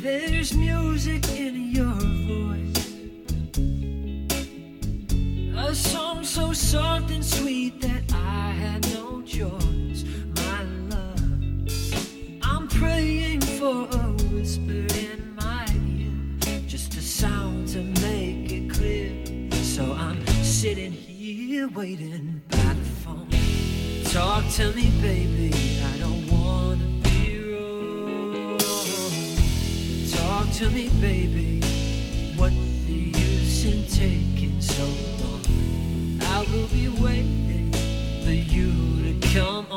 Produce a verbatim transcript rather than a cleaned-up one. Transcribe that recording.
There's music in your voice, a song so soft and sweet that I had no choice. My love, I'm praying for a whisper in my ear, just a sound to make it clear. So I'm sitting here waiting by the phone. Talk to me, baby, I don't wanna be wrong. Talk to me, baby, what the use in taking so long? I will be waiting for you to come